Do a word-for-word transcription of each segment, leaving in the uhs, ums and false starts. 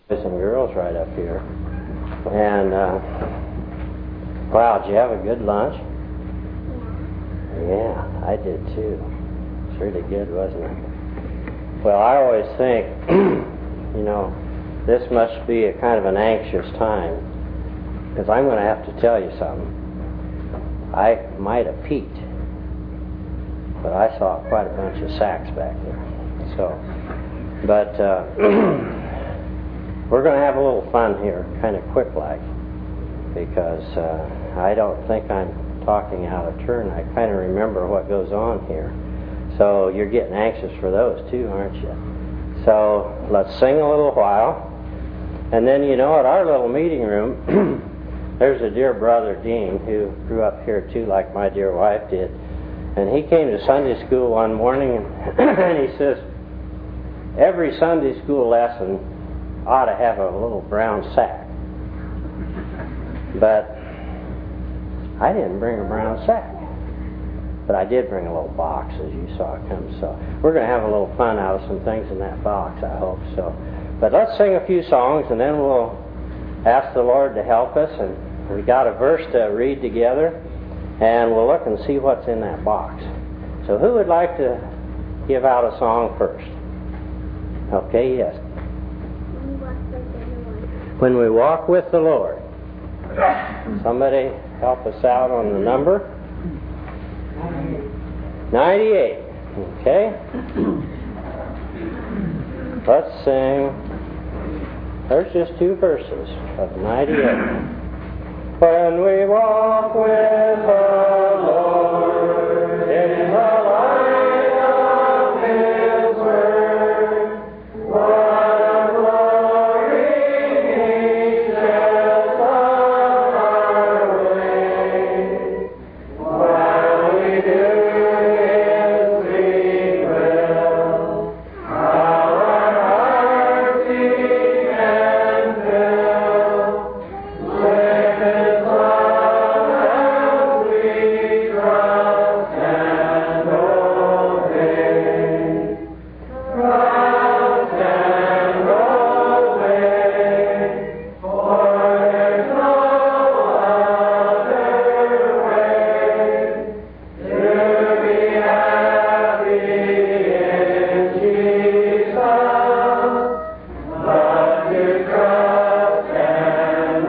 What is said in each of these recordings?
boys and girls right up here. And, uh, wow, did you have a good lunch? Yeah, I did too. It's really good, wasn't it? Well, I always think, you know, this must be a kind of an anxious time, because I'm going to have to tell you something. I might have peeked, but I saw quite a bunch of sacks back there. So, but uh, we're going to have a little fun here, kind of quick-like, because uh, I don't think I'm talking out of turn. I kind of remember what goes on here. So you're getting anxious for those too, aren't you? So let's sing a little while. And then, you know, at our little meeting room, there's a dear brother, Dean, who grew up here too, like my dear wife did. And he came to Sunday school one morning, and, and he says, every Sunday school lesson ought to have a little brown sack. But I didn't bring a brown sack. But I did bring a little box, as you saw it come. So we're going to have a little fun out of some things in that box, I hope so. But let's sing a few songs, and then we'll ask the Lord to help us. And we got a verse to read together, and we'll look and see what's in that box. So who would like to give out a song first? Okay, yes. When we walk with the Lord. Somebody help us out on the number. ninety-eight. Okay. Let's sing. There's just two verses of ninety-eight. When we walk with the Lord in the light of His word, what a glory He sheds on our way. While we do His sweet will, our hearts He can fill with His love as we trust and obey. Trust and obey, for there's no other way to be happy in Jesus, but to trust and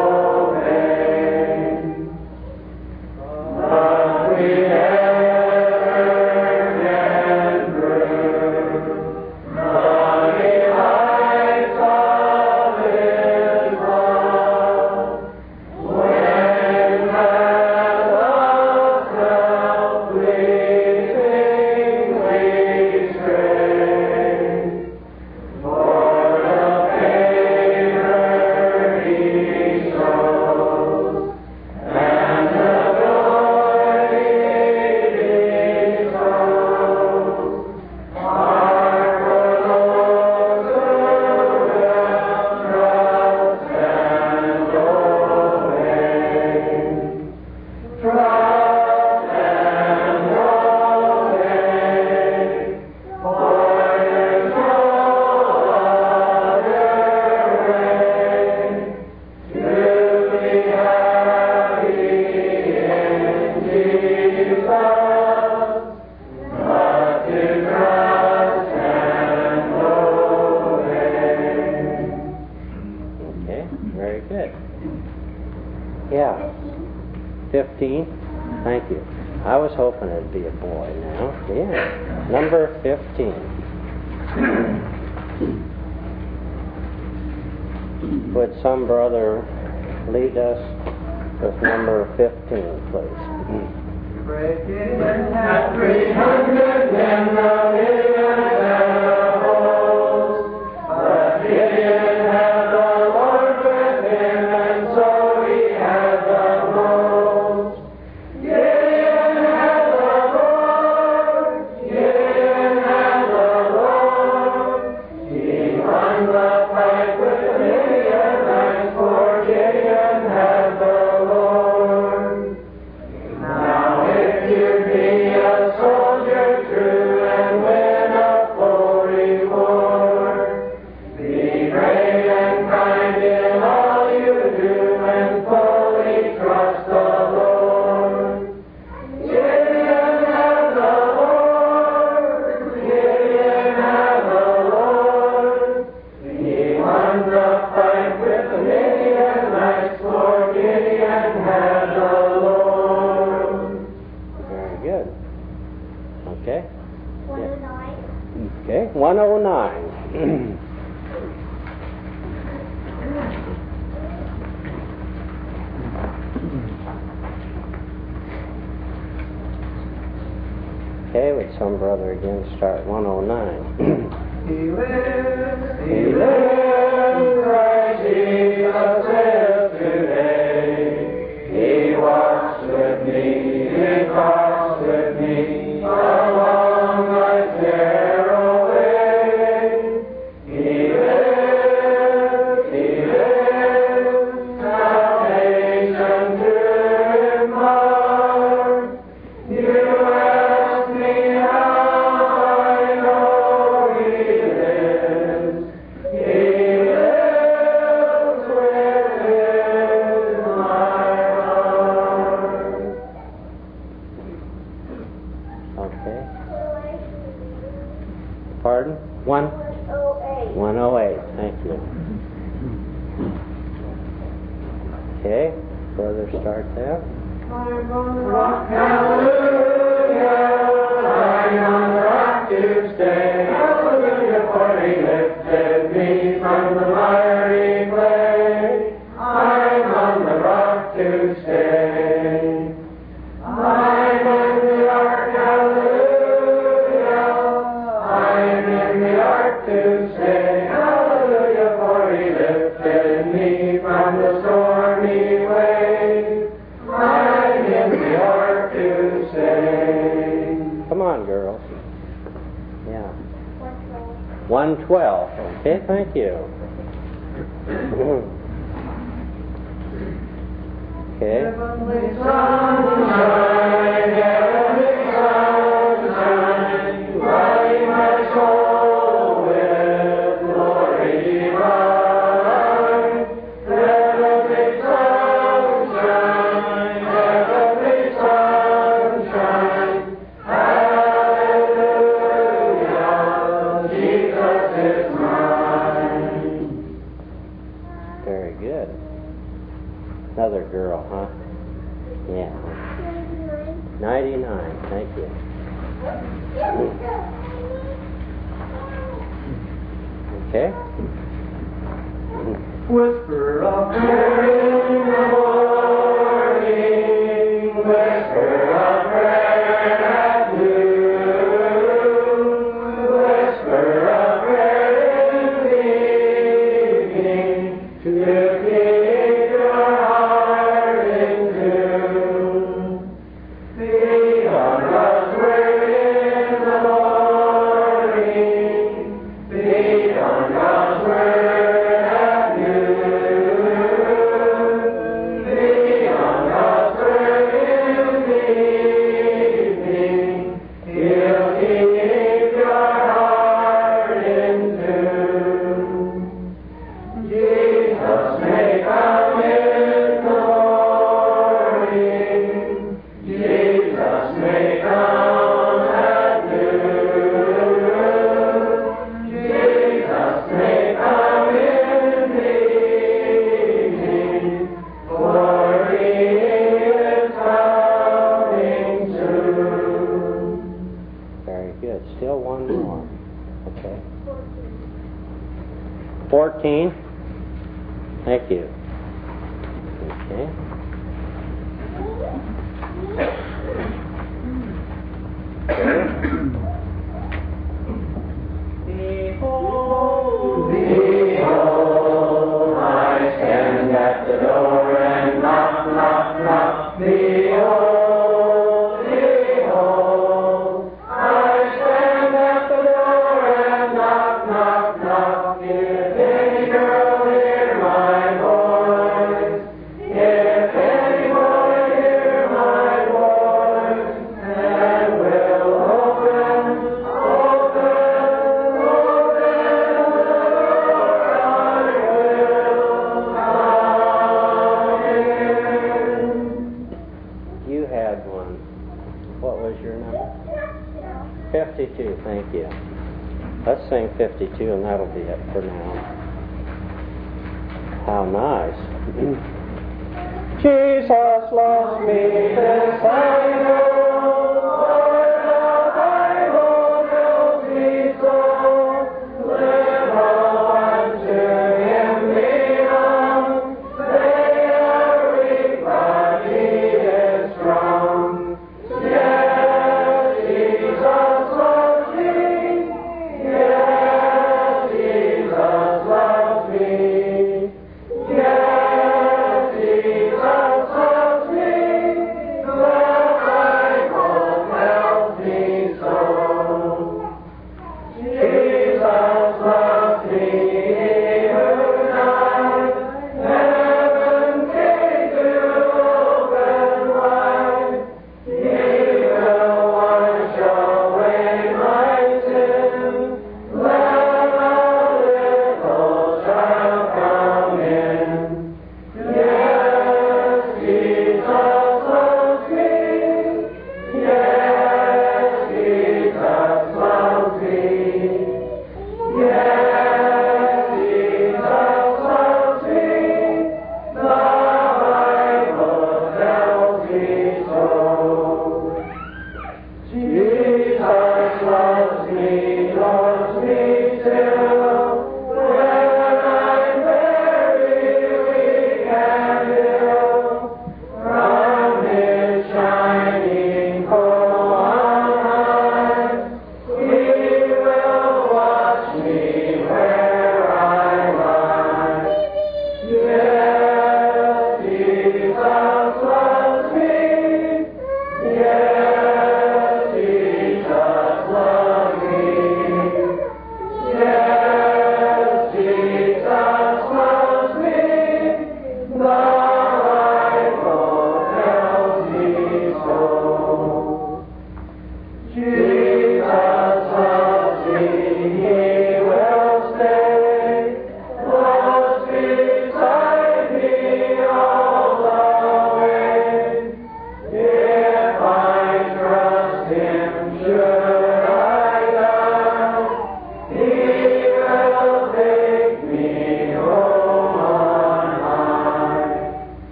obey. But we never can prove the delights of His love when paths of self-pleasing we stray. For the favor He shows and the joy He bestows are for those who will trust and obey. Trust and obey, for there's no other way to be happy in Jesus, but to trust and obey. Okay, very good. Yeah, fifteen. Thank you. I was hoping it'd be a boy now. Yeah, number fifteen. Would some brother lead us with number fifteen, please? Breaking at three hundred in the millions and the host, but Gideon had the Lord with him, and so he had the most. Gideon had the Lord, Gideon had the Lord. He won the fight with Midian, and for Gideon had the Lord. Now if you be a soldier true and win a Okay, would some brother again start one oh nine? He lives, He lives, Christ Jesus lives today. He walks with me, He talks with me, along life's narrow way. He lives, He lives, salvation to impart. You ask me how I know He lives. He lives within my heart. Okay. Pardon? One? one oh eight. Thank you. Okay. Brother, start there. I'm on the rock, hallelujah. I'm on the rock to stay. Hallelujah, for He lifted me from the miry clay. I'm on the rock to stay. I'm in the ark, hallelujah. I'm in the ark to stay. Hallelujah, for He lifted me from the stormy wave. I'm in the ark to stay. Come on, girls. Yeah. one twelve. Okay, thank you. Okay. Heavenly sunshine, heavenly sunshine, lighting my soul with glory divine. Heavenly sunshine, heavenly sunshine, hallelujah, Jesus is mine. Very good. Another girl, huh? Yeah. ninety-nine. Thank you. Okay. Whisper of prayer in the morning, whisper of prayer at noon, whisper of prayer in the evening, to keep your heart in tune. Feed on God's word in the morning, feed on God's word at noon, feed on God's word in the evening. He'll keep your heart in tune. Jesus may come in the morning. Jesus may come at noon. Jesus may come in the evening. For He is coming soon. Very good. Still one more. Okay. fourteen. Thank you. Okay. Behold, behold, I stand at the door and knock, knock, knock. Behold, behold, I stand at the door and knock, knock, knock. If any girl hear my voice, if any boy hear my voice, and will open, open, You had one. What was your number? fifty-two. Thank you. Let's sing fifty-two and that'll be it for now. How nice. Jesus loves me, this I know. For the Bible tells me so. Live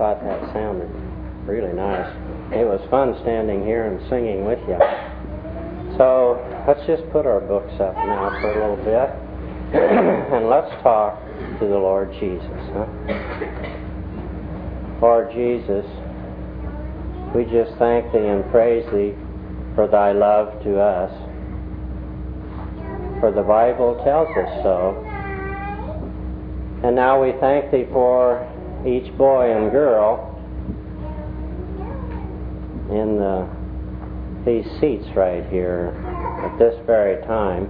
thought that sounded really nice. It was fun standing here and singing with you. So let's just put our books up now for a little bit, and let's talk to the Lord Jesus. Huh? Lord Jesus, we just thank Thee and praise Thee for Thy love to us. For the Bible tells us so. And now we thank Thee for each boy and girl in the, these seats right here at this very time.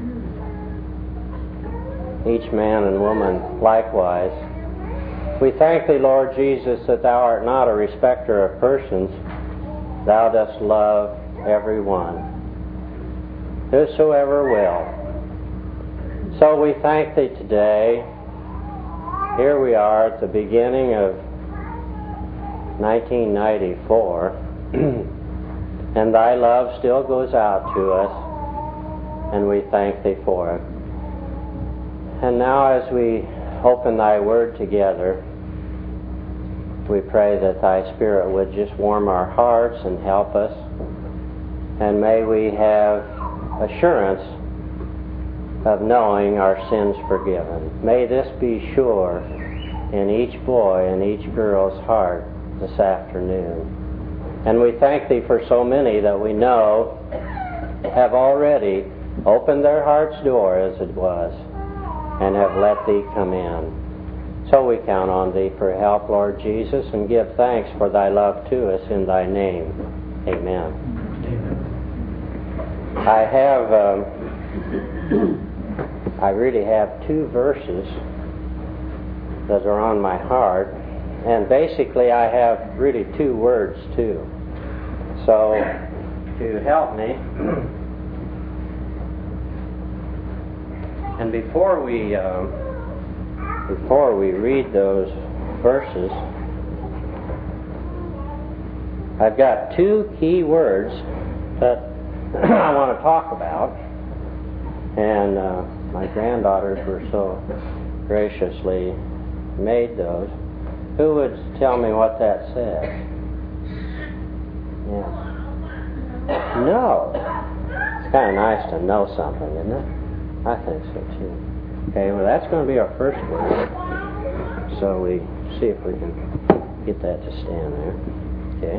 Each man and woman likewise. We thank Thee, Lord Jesus, that Thou art not a respecter of persons. Thou dost love every one, whosoever will. So we thank Thee today. Here we are at the beginning of nineteen ninety-four, and Thy love still goes out to us, and we thank Thee for it. And now as we open Thy Word together, we pray that Thy Spirit would just warm our hearts and help us, and may we have assurance of knowing our sins forgiven. May this be sure in each boy and each girl's heart this afternoon. And we thank Thee for so many that we know have already opened their heart's door, as it was, and have let Thee come in. So we count on Thee for help, Lord Jesus, and give thanks for Thy love to us in Thy name. Amen. Amen. I have... Um, I really have two verses that are on my heart, and basically I have really two words too. So to help me, and before we uh, before we read those verses, I've got two key words that I want to talk about, and uh, my granddaughters were so graciously made those. Who would tell me what that says? Yes. No. It's kind of nice to know something, isn't it? I think so too. Okay, well that's going to be our first word. So we see if we can get that to stand there. Okay.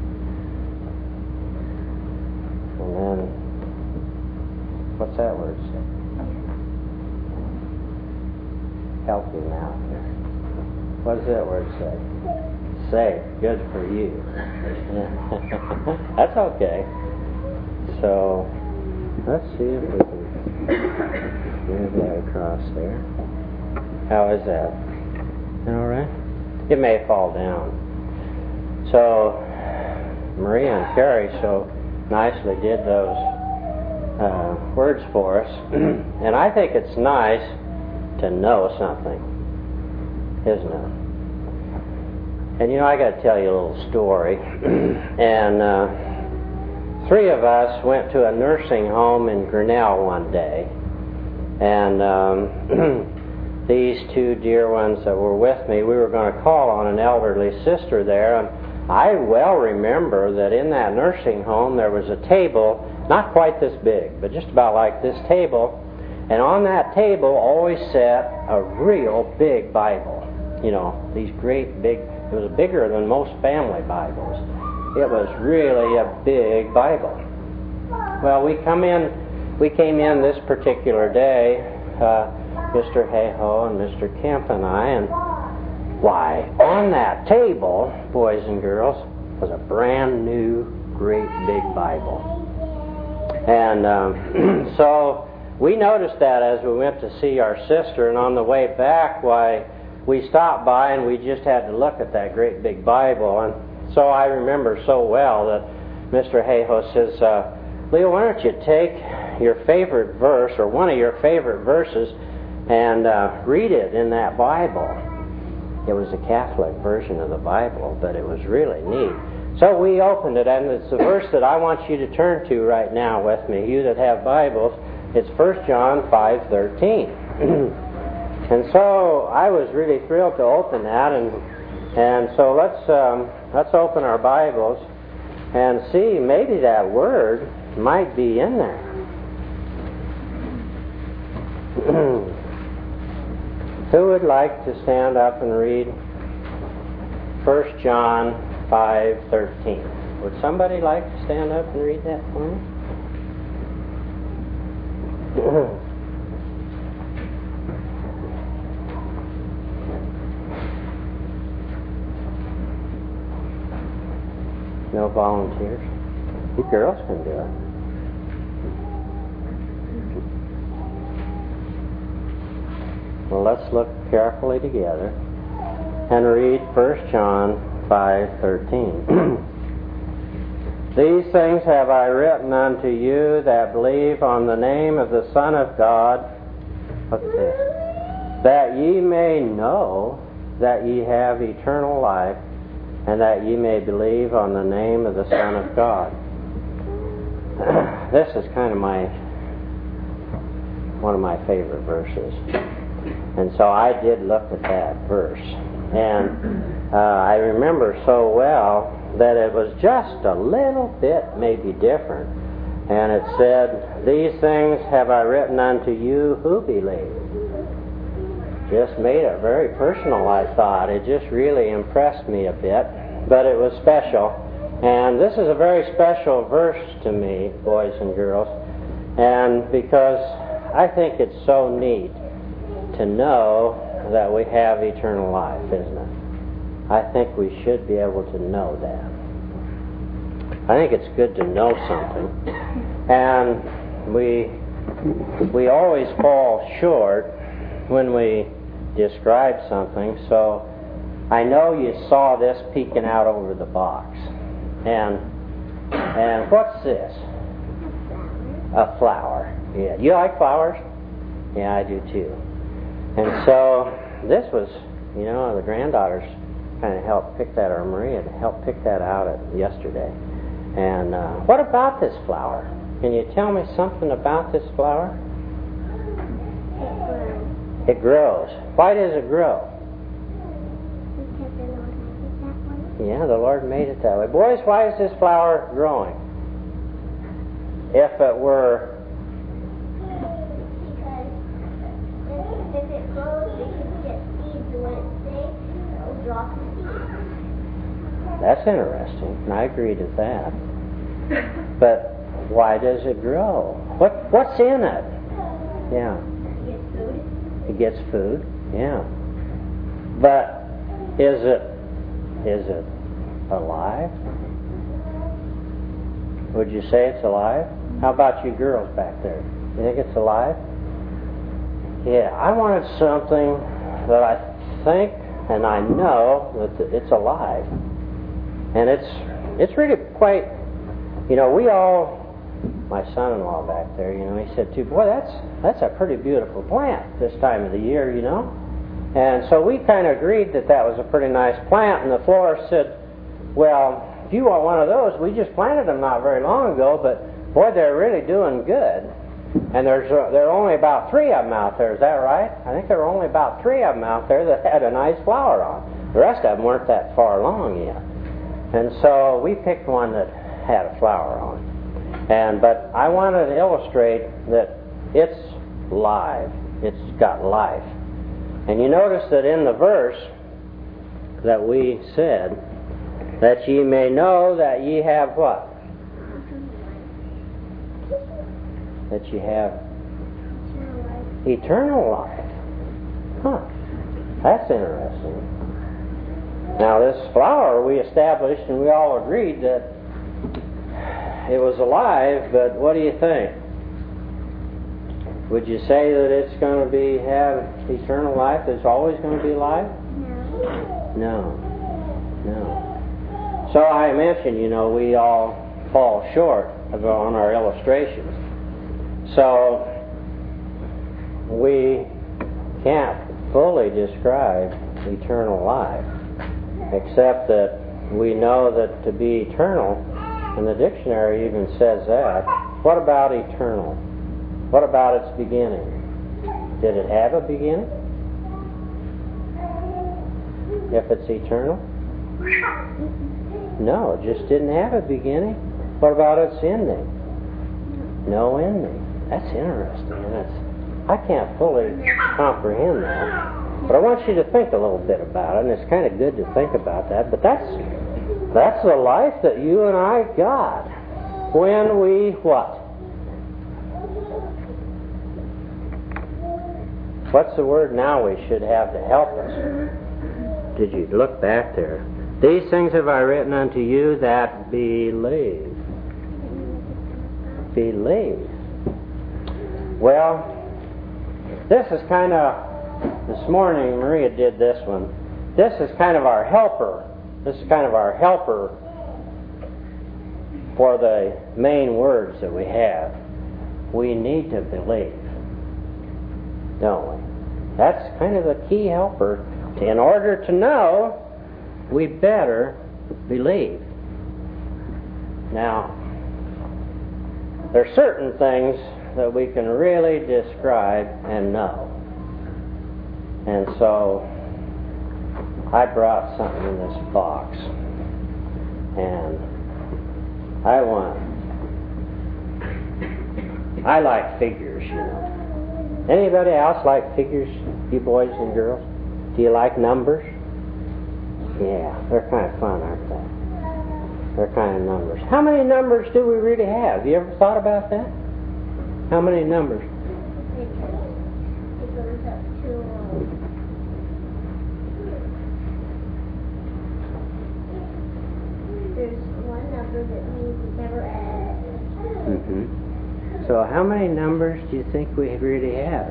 And then, what's that word say? Help me now. What does that word say? Say. Good for you. That's okay. So, let's see if we can move that across there. How is that? All right? It may fall down. So, Maria and Carrie so nicely did those uh, words for us. And I think it's nice to know something, isn't it? And you know, I got to tell you a little story. And uh, three of us went to a nursing home in Grinnell one day, and um, these two dear ones that were with me, we were going to call on an elderly sister there. And I well remember that in that nursing home there was a table, not quite this big, but just about like this table. And on that table always sat a real big Bible. You know, these great big, it was bigger than most family Bibles. It was really a big Bible. Well, we come in, we came in this particular day, uh, Mister Hayhoe and Mister Kemp and I, and why, on that table, boys and girls, was a brand new, great big Bible. And um, so we noticed that as we went to see our sister, and on the way back, why, we stopped by and we just had to look at that great big Bible. And so I remember so well that Mister Hayhoe says, uh, Leo, why don't you take your favorite verse, or one of your favorite verses, and uh, read it in that Bible. It was a Catholic version of the Bible, but it was really neat. So we opened it, and it's the verse that I want you to turn to right now with me, you that have Bibles. It's First John five thirteen. And so I was really thrilled to open that, and And so let's um, let's open our Bibles and see, maybe that word might be in there. Who would like to stand up and read First John five thirteen? Would somebody like to stand up and read that for me? No volunteers? You girls can do it. Well, let's look carefully together and read First John five thirteen. These things have I written unto you that believe on the name of the Son of God, what's this? That ye may know that ye have eternal life, and that ye may believe on the name of the Son of God. This is kind of my one of my favorite verses. And so I did look at that verse. And uh, I remember so well that it was just a little bit maybe different. And it said, these things have I written unto you who believe. Just made it very personal, I thought. It just really impressed me a bit. But it was special. And this is a very special verse to me, boys and girls. And because I think it's so neat to know that we have eternal life, isn't it? I think we should be able to know that. I think it's good to know something. And we we always fall short when we describe something. So I know you saw this peeking out over the box. And and what's this? A flower. Yeah. You like flowers? Yeah, I do too. And so this was, you know, the granddaughters kind of helped pick that, or Maria helped pick that out at yesterday. And uh, what about this flower? Can you tell me something about this flower? It grows. Why does it grow? Because the Lord made it that way. Yeah, the Lord made it that way. Boys, why is this flower growing? If it were... If it grows, it can get seeds, and when it's big, it will drop the seeds. That's interesting, and I agree to that. But why does it grow? What What's in it? Yeah. It gets food. It gets food, yeah. But is it is it alive? Would you say it's alive? How about you girls back there? You think it's alive? Yeah, I wanted something that I think and I know that it's alive. And it's it's really quite, you know, we all, my son-in-law back there, you know, he said too, boy, that's that's a pretty beautiful plant this time of the year, you know. And so we kind of agreed that that was a pretty nice plant, and the florist said, well, if you want one of those, we just planted them not very long ago, but boy, they're really doing good. And there's uh, there are only about three of them out there. Is that right? I think there were only about three of them out there that had a nice flower on. The rest of them weren't that far along yet. And so we picked one that had a flower on. And but I wanted to illustrate that it's live. It's got life. And you notice that in the verse that we said, that ye may know that ye have what? That you have eternal life. Huh. That's interesting. Now this flower we established and we all agreed that it was alive, but what do you think? Would you say that it's going to be have eternal life? It's always going to be alive? No. No. No. So I mentioned, you know, we all fall short of, on our illustrations. So we can't fully describe eternal life, except that we know that to be eternal, and the dictionary even says that. What about eternal? What about its beginning? Did it have a beginning? if it's eternal? No, it just didn't have a beginning. What about its ending? No ending. That's interesting. That's, I can't fully comprehend that. But I want you to think a little bit about it, and it's kind of good to think about that. But that's that's the life that you and I got when we what? What's the word now we should have to help us? Did you look back there? These things have I written unto you that believe. Believe. Well, this is kind of, this morning Maria did this one. This is kind of our helper. This is kind of our helper for the main words that we have. We need to believe, don't we? That's kind of the key helper. In order to know, we better believe. Now, there are certain things that we can really describe and know. And so, I brought something in this box. And I want, I like figures, you know. Anybody else like figures, you boys and girls? Do you like numbers? Yeah, they're kind of fun, aren't they? They're kind of numbers. How many numbers do we really have? You ever thought about that? How many numbers? It goes up to, um, there's one number that means it never ends. Mm-hmm. So how many numbers do you think we really have?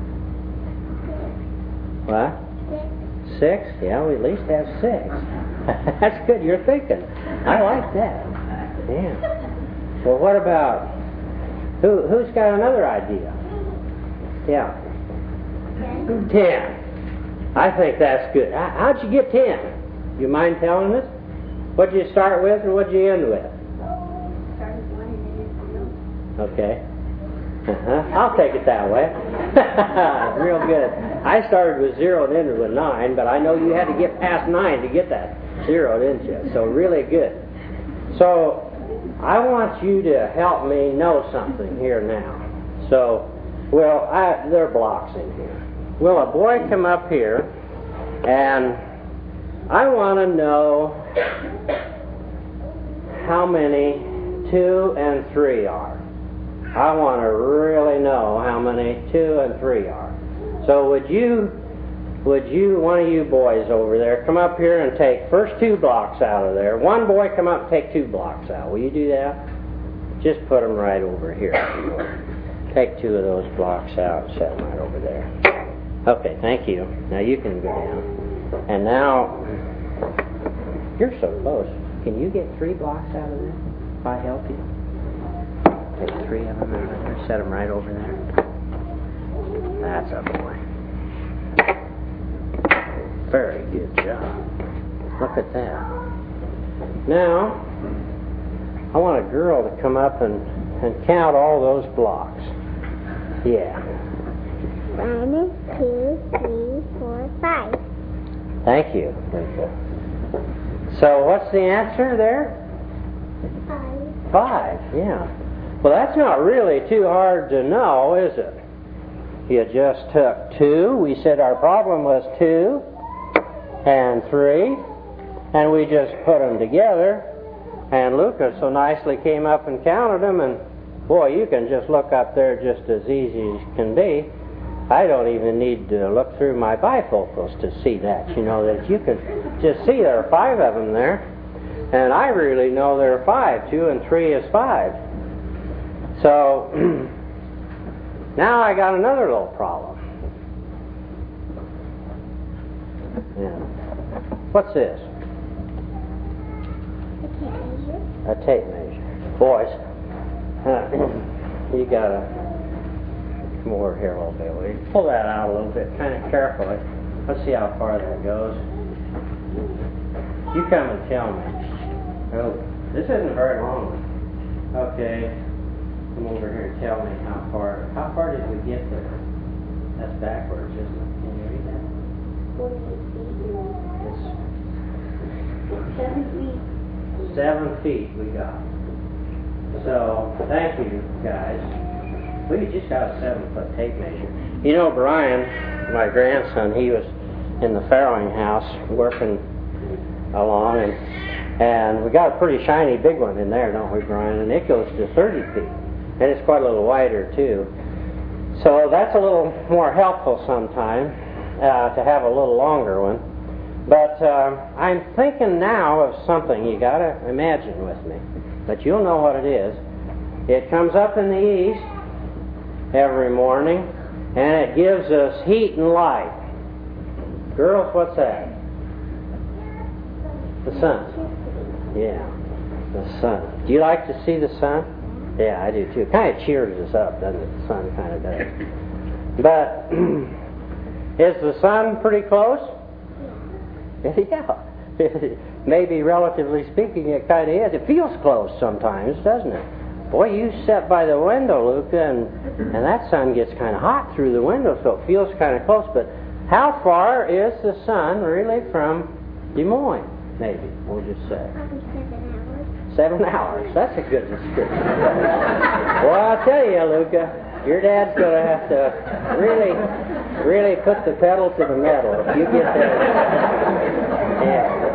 What? Six? Yeah, we at least have six. That's good, you're thinking. I like that. Yeah. Well, what about, who, who's got another idea? Yeah. Ten. Ten. I think that's good. How, how'd you get ten? You mind telling us? What'd you start with and what'd you end with? Start with one and then it's zero. Okay. Uh-huh. I'll take it that way. Real good. I started with zero and ended with nine, but I know you had to get past nine to get that zero, didn't you? So really good. So I want you to help me know something here now. So, well, I, there are blocks in here. Will a boy come up here, and I want to know how many two and three are. I want to really know how many two and three are. So would you, would you, one of you boys over there, come up here and take first two blocks out of there. One boy come up and take two blocks out. Will you do that? Just put them right over here. Take two of those blocks out and set them right over there. Okay, thank you. Now you can go down. And now, you're so close. Can you get three blocks out of there if I help you? Take three of them over there, set them right over there. That's a boy. Very good job. Look at that. Now, I want a girl to come up and, and count all those blocks. Yeah. One, two, three, four, five. Thank you, Lisa. So what's the answer there? Five. Five, yeah. Well, that's not really too hard to know, is it? You just took two. We said our problem was two and three, and we just put them together. And Lucas so nicely came up and counted them, and boy, you can just look up there just as easy as can be. I don't even need to look through my bifocals to see that. You know, that you can just see there are five of them there. And I really know there are five. Two and three is five. So, now I got another little problem. Yeah. What's this? A tape measure. A tape measure. Boys, you gotta come over here a little bit. Will you pull that out a little bit, kind of carefully. Let's see how far that goes. You come and tell me. Oh, this isn't very long. Okay. Come over here and tell me how far. How far did we get there? That's backwards, isn't it? Can you read that? Forty-eight feet. It's Seven feet. Seven feet we got. So, thank you, guys. We just got a seven-foot tape measure. You know, Brian, my grandson, he was in the farrowing house working along, and and we got a pretty shiny big one in there, don't we, Brian? And it goes to thirty feet, and it's quite a little wider, too. So that's a little more helpful sometime, uh, to have a little longer one. But uh, I'm thinking now of something you got to imagine with me. But you'll know what it is. It comes up in the east every morning, and it gives us heat and light. Girls, what's that? The sun. Yeah, the sun. Do you like to see the sun? Yeah, I do too. It kind of cheers us up, doesn't it? The sun kind of does. But is the sun pretty close? Yeah. Maybe relatively speaking, it kind of is. It feels close sometimes, doesn't it? Boy, you sit by the window, Luca, and, and that sun gets kind of hot through the window, so it feels kind of close. But how far is the sun really from Des Moines? Maybe, we'll just say. Probably seven hours. Seven hours. That's a good description. Well, I'll tell you, Luca, your dad's going to have to really, really put the pedal to the metal if you get there. Yeah.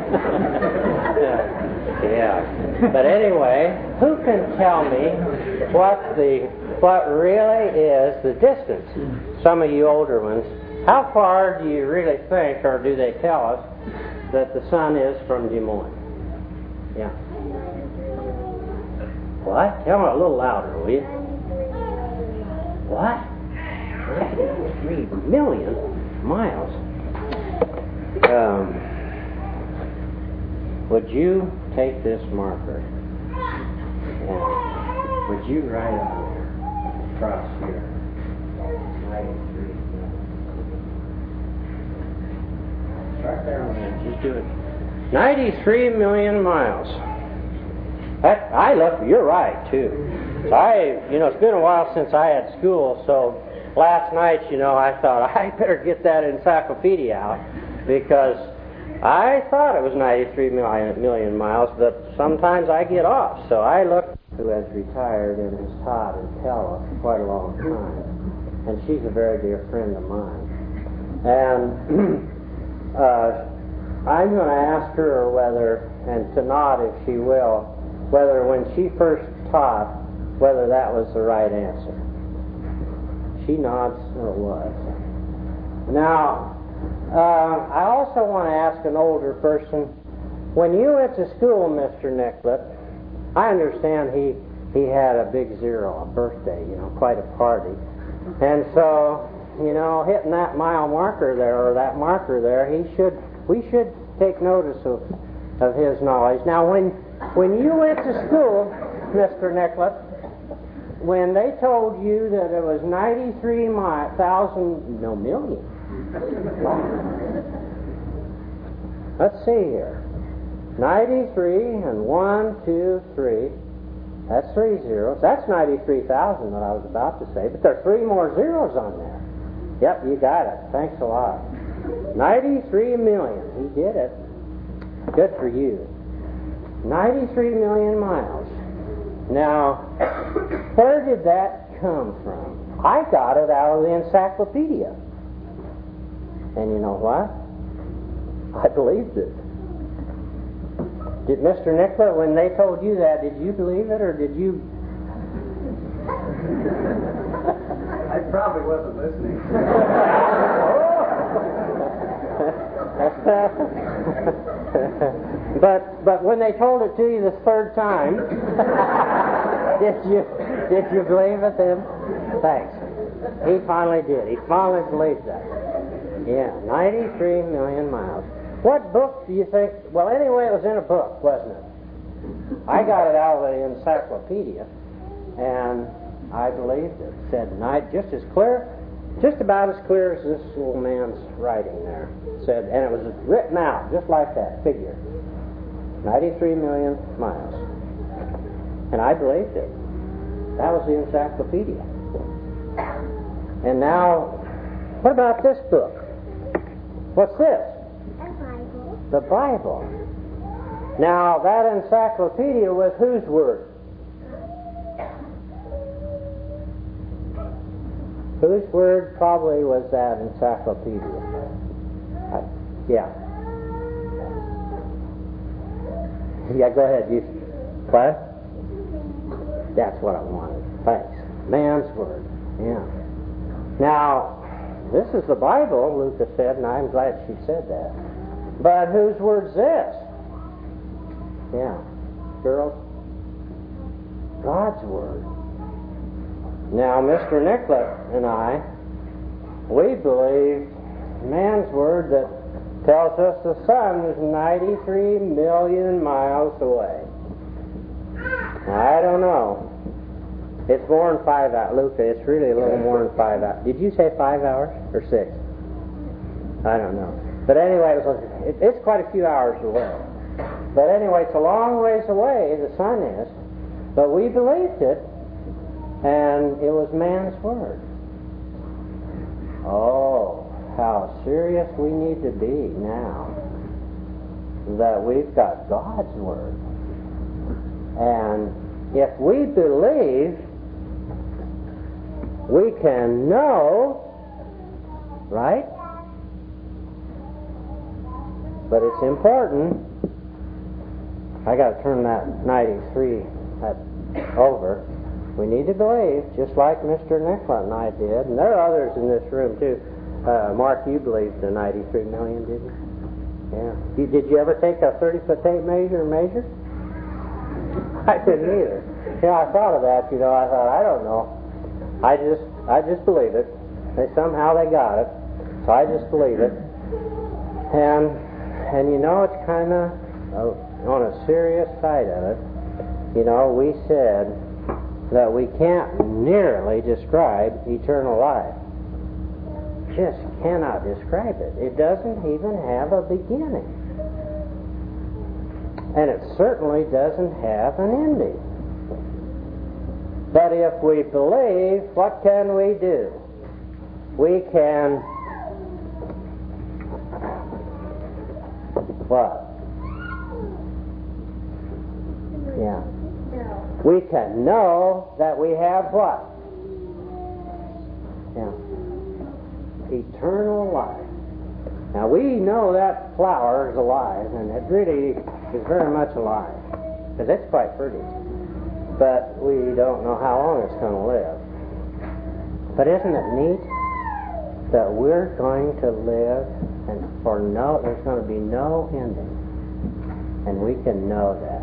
Yeah. But anyway, who can tell me what the what really is the distance? Some of you older ones, how far do you really think, or do they tell us, that the sun is from Des Moines? Yeah. What? Tell me a little louder, will you? What? ninety-three million miles. Um, would you take this marker and would you write on there, across here, ninety-three? Right there on there. Just do it. ninety-three million miles. That, I love, you're right, too. So I, you know, it's been a while since I had school, so last night, you know, I thought I better get that encyclopedia out because I thought it was ninety-three million, million miles, but sometimes I get off. So I looked, who has retired and has taught in Pella for quite a long time, and she's a very dear friend of mine. And uh, I'm going to ask her whether, and to nod if she will, whether when she first taught, whether that was the right answer. She nods, or it was. Now, uh, I also want to ask an older person, when you went to school, Mister Nicollet, I understand he, he had a big zero, a birthday, you know, quite a party. And so, you know, hitting that mile marker there, or that marker there, he should, we should take notice of, of his knowledge. Now, when, when you went to school, Mister Nicollet, when they told you that it was ninety-three thousand, no, million. Let's see here. ninety-three and one, two, three. That's three zeros. That's ninety-three thousand that I was about to say, but there are three more zeros on there. Yep, you got it. Thanks a lot. ninety-three million. He did it. Good for you. ninety-three million miles. Now, where did that come from? I got it out of the encyclopedia. And you know what? I believed it. Did Mister Nicollet, when they told you that, did you believe it, or did you... I probably wasn't listening. But but when they told it to you the third time, did you did you believe it then? Thanks. He finally did. He finally believed that. Yeah, ninety-three million miles. What book do you think? Well, anyway, it was in a book, wasn't it? I got it out of the encyclopedia, and I believed it. It said night just as clear, just about as clear as this little man's writing there. It said, and it was written out just like that figure. ninety-three million miles. And I believed it. That was the encyclopedia. And now, what about this book? What's this? A Bible. The Bible. Now, that encyclopedia was whose word? Whose word probably was that encyclopedia? Uh, yeah. Yeah, go ahead. You, what? That's what I wanted. Thanks. Man's word. Yeah. Now, this is the Bible, Lucas said, and I'm glad she said that. But whose word's this? Yeah. Girls? God's word. Now, Mister Nicollet and I, we believe man's word that tells us the sun is ninety-three million miles away. Now, I don't know. It's more than five hours. Luca, it's really a little more than five hours. Did you say five hours or six? I don't know. But anyway, it was, it, it's quite a few hours away. But anyway, it's a long ways away, the sun is. But we believed it, and it was man's word. Oh, how serious we need to be now that we've got God's word. And if we believe, we can know, right? But it's important. I got to turn that ninety-three that over. We need to believe, just like Mister Nicollet and I did, and there are others in this room too. Uh, Mark, you believed the ninety-three million, did you? Yeah. You, did you ever take a thirty-foot tape measure and measure? I didn't either. Yeah, I thought of that. You know, I thought I don't know. I just, I just believe it. They somehow they got it, so I just believe it. And and you know, it's kind of uh, on a serious side of it. You know, we said that we can't nearly describe eternal life. Just cannot describe it. It doesn't even have a beginning. And it certainly doesn't have an ending. But if we believe, what can we do? We can... What? Yeah. We can know that we have what? Yeah. Eternal life. Now we know that flower is alive, and it really is very much alive, because it's quite pretty. But we don't know how long it's going to live. But isn't it neat that we're going to live, and for no, there's going to be no ending, and we can know that.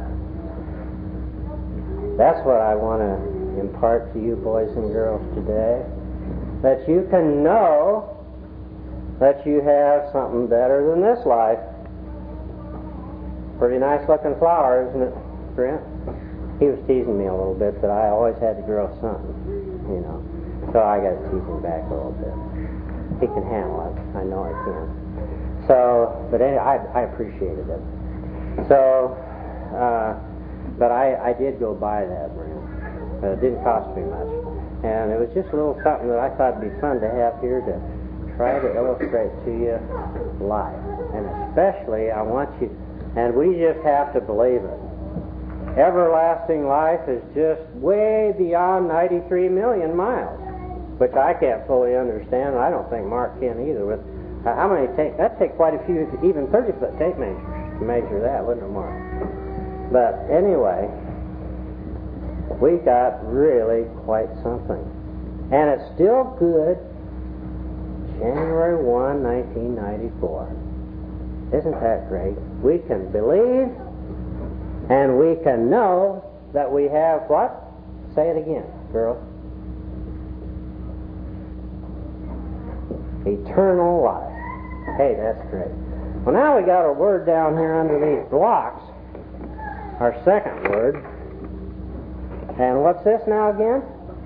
That's what I want to impart to you boys and girls today, that you can know that you have something better than this life. Pretty nice looking flower, isn't it, Brent? He was teasing me a little bit, but I always had to grow something, you know. So I got to tease him back a little bit. He can handle it. I know he can. So, but anyway, I, I appreciated it. So, uh, but I, I did go buy that, Brent. But it didn't cost me much. And it was just a little something that I thought would be fun to have here to try to illustrate to you life. And especially, I want you, and we just have to believe it. Everlasting life is just way beyond ninety-three million miles, which I can't fully understand, and I don't think Mark can either. With uh, how many tape? That'd take quite a few, even thirty-foot tape measures to measure that, wouldn't it, Mark? But anyway, we got really quite something, and it's still good. January first, nineteen ninety-four. Isn't that great? We can believe. And we can know that we have what? Say it again, girls. Eternal life. Hey, that's great. Well, now we got a word down here under these blocks. Our second word. And what's this now again?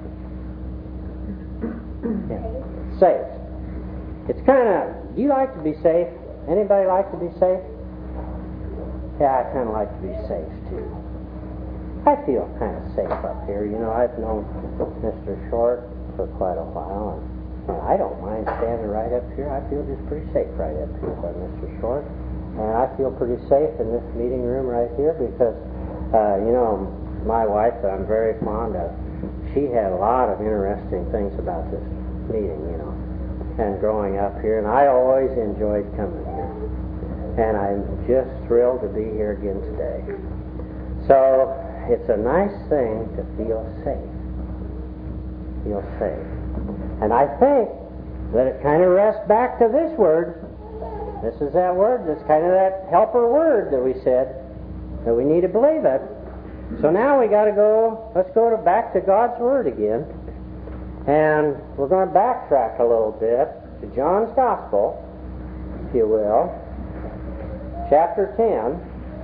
Yeah. Safe. It's kind of, do you like to be safe? Anybody like to be safe? Yeah, I kind of like to be safe, too. I feel kind of safe up here. You know, I've known Mister Short for quite a while, and, and I don't mind standing right up here. I feel just pretty safe right up here by Mister Short. And I feel pretty safe in this meeting room right here because, uh, you know, my wife that I'm very fond of, she had a lot of interesting things about this meeting, you know, and growing up here, and I always enjoyed coming here. And I'm just thrilled to be here again today. So, it's a nice thing to feel safe. Feel safe. And I think that it kind of rests back to this word. This is that word, that's kind of that helper word that we said, that we need to believe it. So now we got to go, let's go to back to God's Word again. And we're going to backtrack a little bit to John's Gospel, if you will. Chapter ten.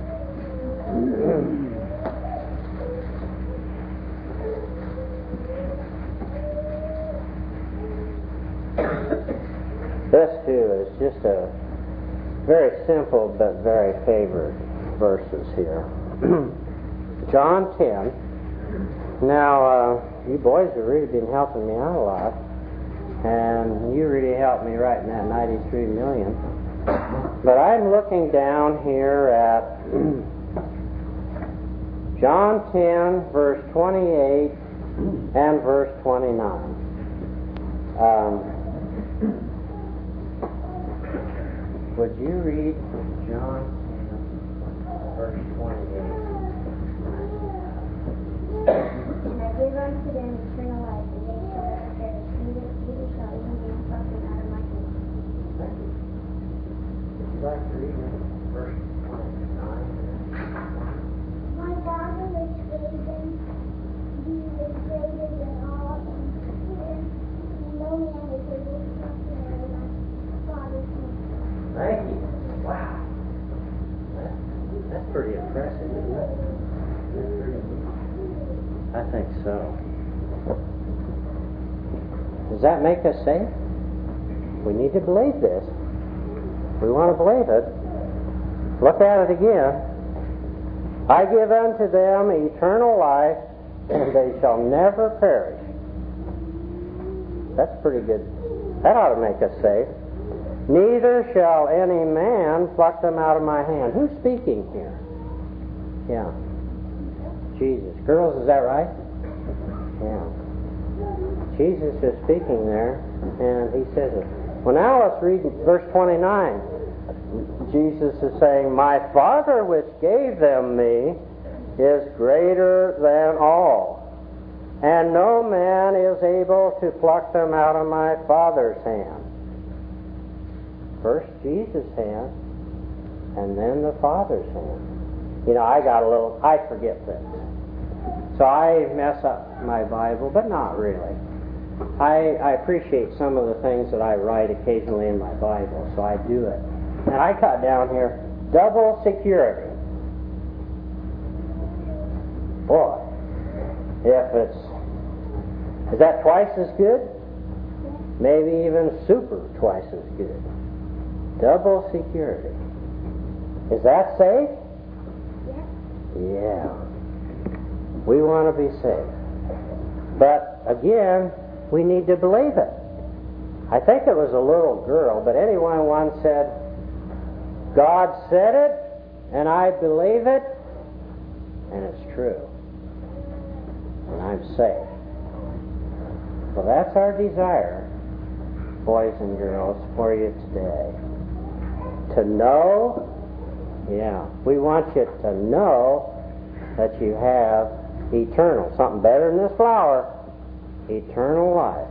This, too, is just a very simple but very favored verses here. John ten. Now, uh, you boys have really been helping me out a lot, and you really helped me writing that ninety-three million. But I'm looking down here at John ten, verse twenty-eight and verse twenty-nine. Um, would you read John ten, verse twenty-eight? And I give unto them eternal life, and they shall never perish, neither neither shall any man pluck them out of my hand. Thank you. Would you like to read verse twenty-nine? My Father which gave them me is greater than all, and no man is able to pluck them out of my Father's hand. Thank you. Wow. That, that's pretty impressive, isn't it? That's pretty neat. I think so. Does that make us safe? We need to believe this. We want to believe it. Look at it again. I give unto them eternal life, and they shall never perish. That's pretty good. That ought to make us safe. Neither shall any man pluck them out of my hand. Who's speaking here? Yeah. Jesus. Girls, is that right? Yeah. Jesus is speaking there, and he says it. Well, now let's read verse twenty-nine. Jesus is saying, my Father which gave them me is greater than all, and no man is able to pluck them out of my Father's hand. First Jesus' hand, and then the Father's hand. You know, I got a little, I forget things. So I mess up my Bible, but not really. I, I appreciate some of the things that I write occasionally in my Bible, so I do it. And I cut down here, double security. Boy, if it's, is that twice as good? Maybe even super twice as good. Double security. Is that safe? Yes. Yeah. We want to be safe. But again, we need to believe it. I think it was a little girl, but anyone once said, God said it, and I believe it, and it's true. And I'm safe. Well, that's our desire, boys and girls, for you today. To know, yeah, we want you to know that you have eternal, something better than this flower, eternal life.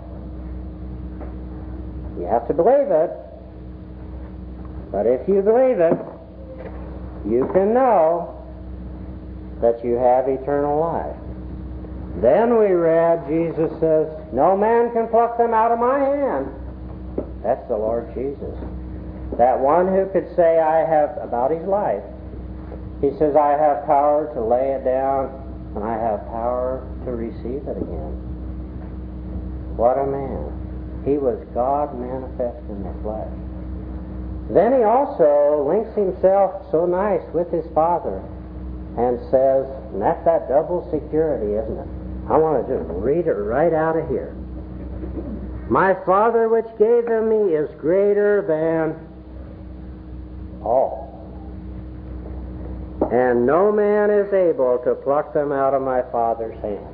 You have to believe it, but if you believe it, you can know that you have eternal life. Then we read, Jesus says, no man can pluck them out of my hand. That's the Lord Jesus. That one who could say, I have, about his life, he says, I have power to lay it down, and I have power to receive it again. What a man. He was God manifest in the flesh. Then he also links himself so nice with his Father and says, and that's that double security, isn't it? I want to just read it right out of here. My Father which gave them me is greater than all. and no man is able to pluck them out of my Father's hand.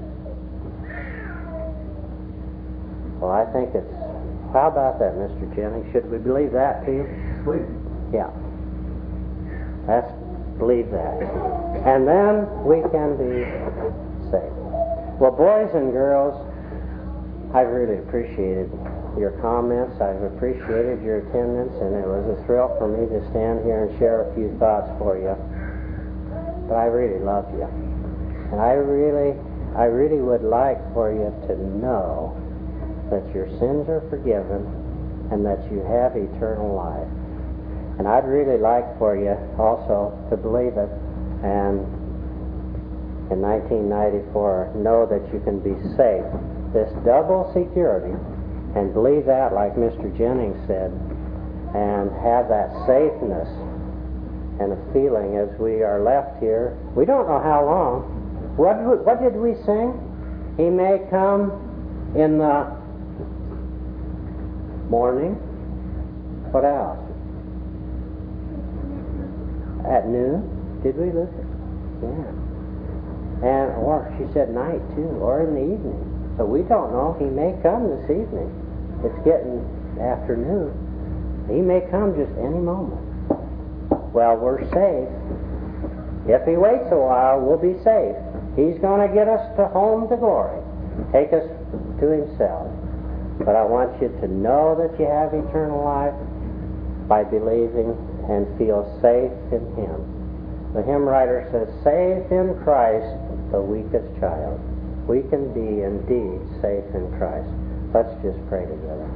Well, I think it's... How about that, Mister Jennings? Should we believe that too? Sweet. Yeah. Let's believe that. And then we can be saved. Well, boys and girls, I've really appreciated your comments. I've appreciated your attendance, and it was a thrill for me to stand here and share a few thoughts for you. But I really love you. And I really, I really would like for you to know that your sins are forgiven and that you have eternal life. And I'd really like for you also to believe it and in nineteen ninety-four know that you can be safe. This double security, and believe that like Mister Jennings said, and have that safeness and a feeling as we are left here. We don't know how long. What, what did we sing? He may come in the morning. What else? At noon? Did we listen? Yeah. And, or she said night too, or in the evening. So we don't know. He may come this evening. It's getting afternoon. He may come just any moment. Well, we're safe. If he waits a while, we'll be safe. He's going to get us to home to glory, take us to himself. But I want you to know that you have eternal life by believing and feel safe in him. The hymn writer says, safe in Christ, the weakest child. We can be indeed safe in Christ. Let's just pray together.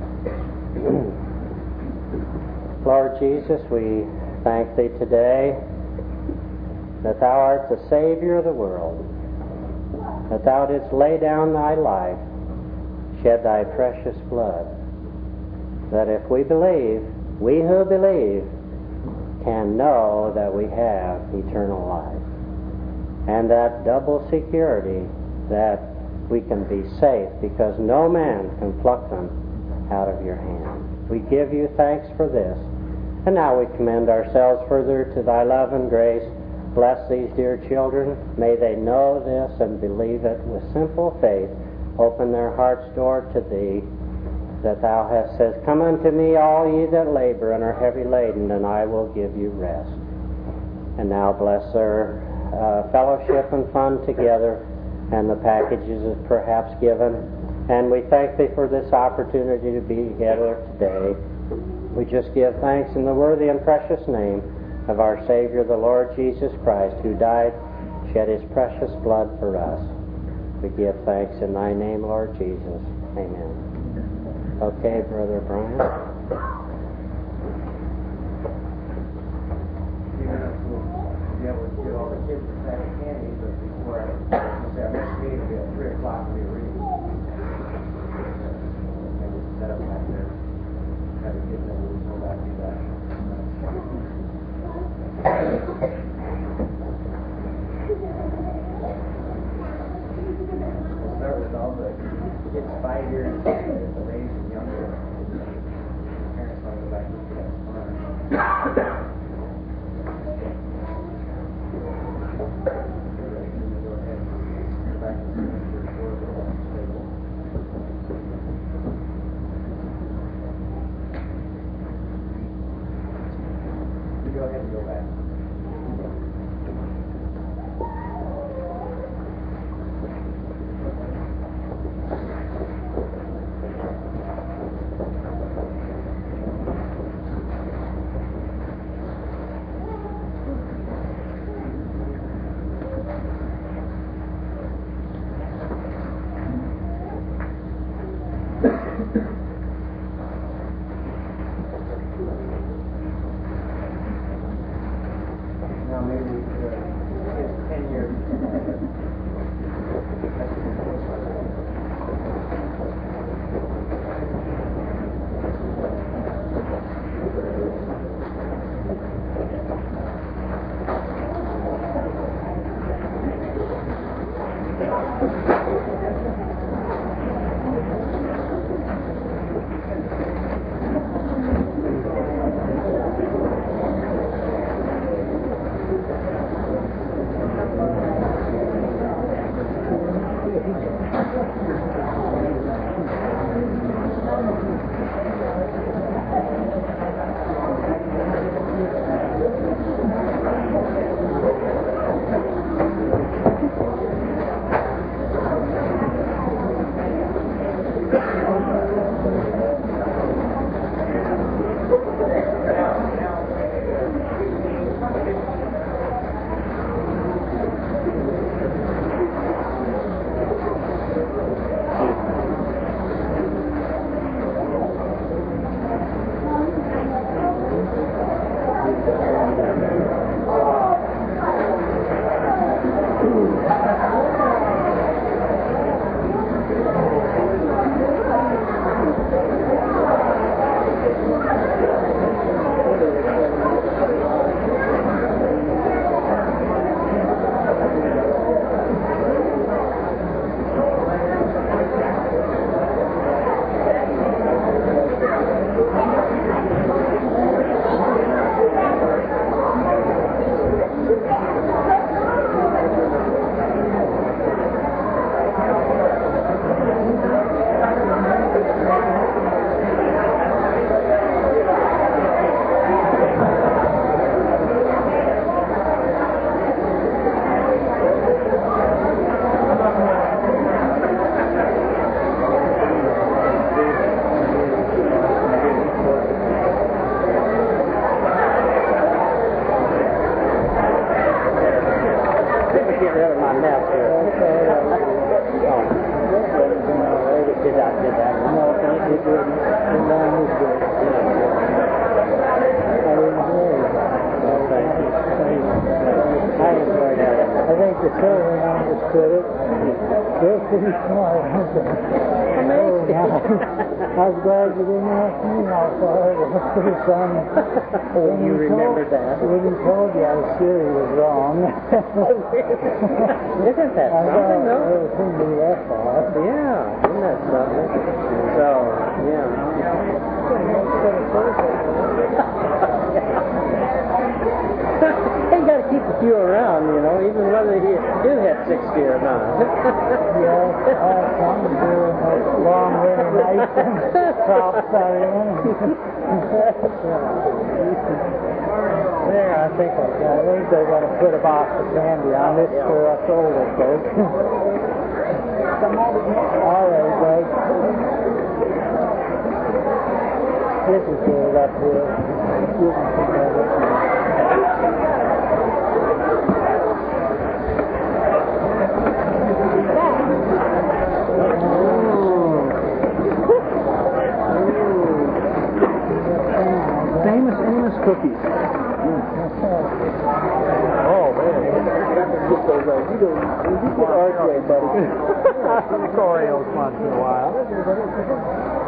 Lord Jesus, we thank thee today that thou art the Savior of the world, that thou didst lay down thy life, shed thy precious blood, that if we believe, we who believe can know that we have eternal life. And that double security that we can be safe because no man can pluck them out of your hand. We give you thanks for this. And now we commend ourselves further to thy love and grace. Bless these dear children. May they know this and believe it with simple faith. Open their heart's door to thee, that thou hast said, come unto me, all ye that labor and are heavy laden, and I will give you rest. And now bless their uh, fellowship and fun together, and the packages is perhaps given. And we thank thee for this opportunity to be together today. We just give thanks in the worthy and precious name of our Savior, the Lord Jesus Christ, who died, shed his precious blood for us. We give thanks in thy name, Lord Jesus. Amen. Okay, Brother Brian. Yeah, we'll get all the kids a pack of candy, but before I, I say, our next meeting will be at three o'clock for your reading. And we'll set up back there. Have a kid that will go back to that. We'll start with all the kids five years, the ladies and younger. Parents want to go back to that tomorrow. Go ahead and go back. Now maybe uh, it's ten years. They totally understood it. They're pretty smart, aren't they? Amazing. Oh, I was glad you didn't ask me how far. It was pretty funny. Oh, you remember told, that? When he told you I was sure he was wrong. Isn't that I something, thought though? it couldn't be that far. Yeah, isn't that something? So, yeah. Hey, you got to keep a few around, you know, even whether you do have sixty or not. Yeah, I have something to do with that long winter nights and crops are in. There, I think I got it. I think they're going to put a box of candy on this for us older folks. All right, Doug. This is good up here. Give me some of it. Famous Amos cookies. Oh, man. Get those out. You don't, you get Archway, buddy. Oreos once in a while.